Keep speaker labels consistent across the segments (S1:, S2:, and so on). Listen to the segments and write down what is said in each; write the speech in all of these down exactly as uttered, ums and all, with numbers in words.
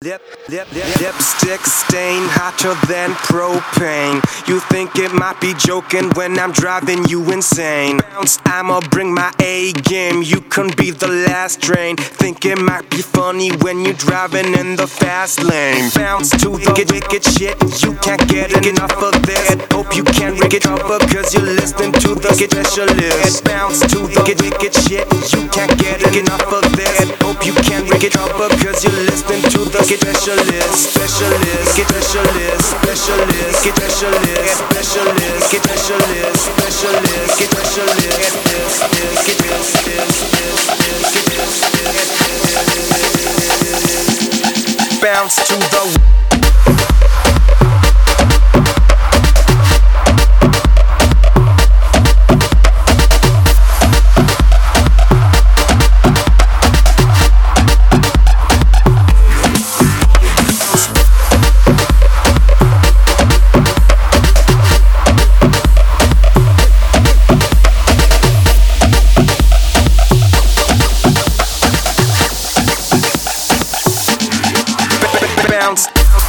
S1: Lip, lip, lip, lipstick stain hotter than propane. You think it might be joking when I'm driving you insane. Bounce, I'ma bring my A game. You can be the last train. Think it might be funny when you're driving in the fast lane. Bounce to the wicked shit. You can't get enough of this. Hope you can recover cause you're listening to the specialist. Bounce to the wicked shit. You can't get enough of this. Hope you can recover cause you're listening to the specialist, specialist, get specialist, specialist, get specialist, specialist, get specialist, specialist, get specialist, get this, bounce to the bounce.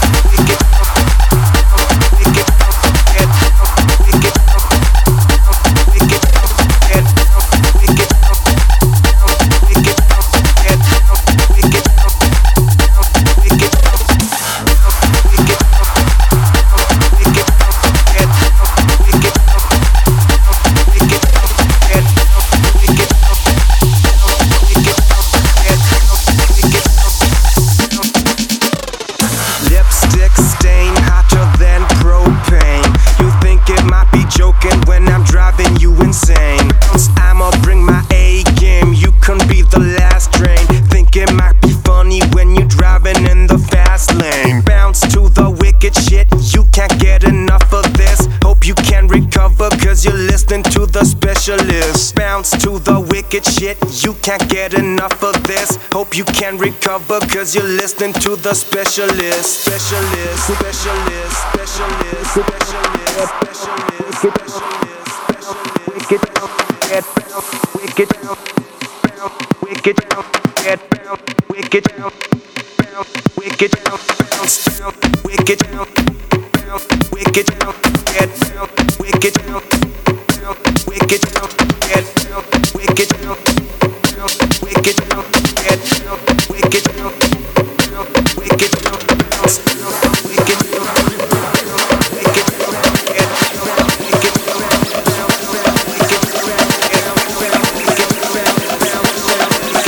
S1: Lipstick stain hotter than propane. You think it might be joking when I'm driving you insane. I'ma bring my A game. You can be the last train. Think it might be funny when you're driving in the fast lane. Bounce to the wicked shit. You can't get enough of this. Hope you can recover cause you're listening to the specialist. Bounce to the wicked shit. You can't get enough of this. Hope you can recover cause you're listening to the specialist. Specialist, specialist, specialist, specialist, specialist, specialist, wicked, get bounce, wicked, bounce, wicked, get bounce, wicked, bounce, wicked, bounce, wicked, bounce, wicked, get bounce, wicked, bounce, wicked, get bounce, wicked, bounce, wicked, get bounce, wicked, wicked, bounce, wicked,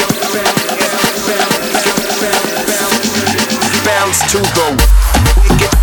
S1: bounce to the wicked.